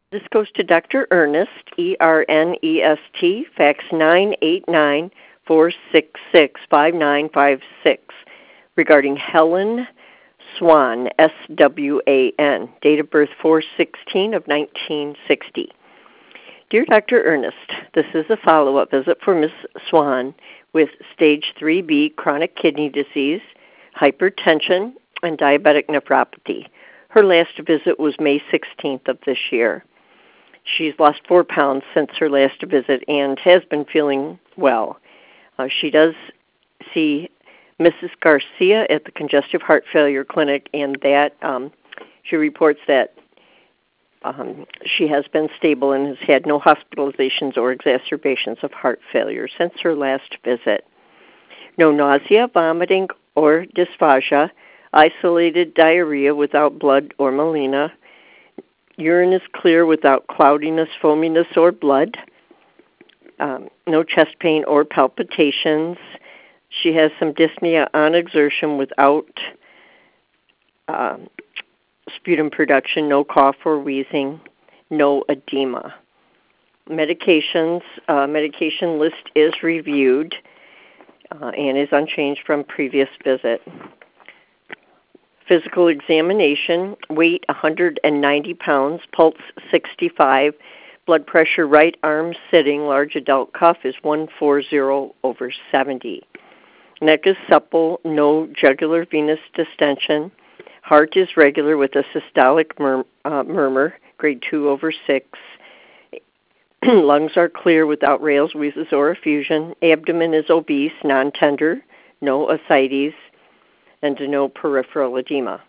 This goes to Dr. Ernest, E-R-N-E-S-T, fax 989-466-5956, regarding Helen Swan, S-W-A-N, date of birth 4/16 of 1960. Dear Dr. Ernest, this is a follow-up visit for Ms. Swan with stage 3B chronic kidney disease, hypertension, and diabetic nephropathy. Her last visit was May 16th of this year. She's lost 4 pounds since her last visit and has been feeling well. She does see Mrs. Garcia at the Congestive Heart Failure Clinic, and that she reports that she has been stable and has had no hospitalizations or exacerbations of heart failure since her last visit. No nausea, vomiting, or dysphagia, isolated diarrhea without blood or melena. Urine is clear without cloudiness, foaminess, or blood. No chest pain or palpitations. She has some dyspnea on exertion without sputum production, no cough or wheezing, no edema. Medications, medication list is reviewed and is unchanged from previous visit. Physical examination, weight 190 pounds, pulse 65, blood pressure right arm sitting, large adult cuff is 140/70. Neck is supple, no jugular venous distension. Heart is regular with a systolic murmur, grade 2/6. Lungs are clear without rales, wheezes, or effusion. Abdomen is obese, non-tender, no ascites, and no peripheral edema.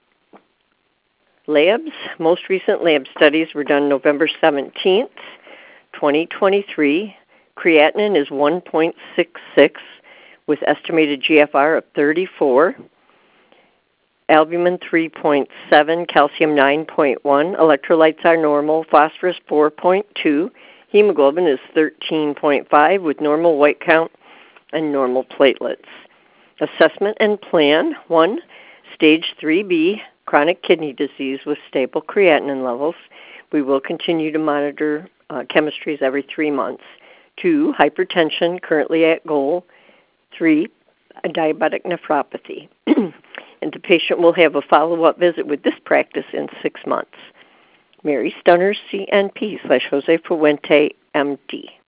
Labs, most recent lab studies were done November 17th, 2023. Creatinine is 1.66 with estimated GFR of 34. Albumin 3.7, calcium 9.1, electrolytes are normal, phosphorus 4.2, hemoglobin is 13.5 with normal white count and normal platelets. Assessment and plan: 1, stage 3B, chronic kidney disease with stable creatinine levels. We will continue to monitor chemistries every 3 months. 2, hypertension, currently at goal. 3, diabetic nephropathy. And the patient will have a follow-up visit with this practice in 6 months. Mary Stunner, CNP /Jose Fuente, MD.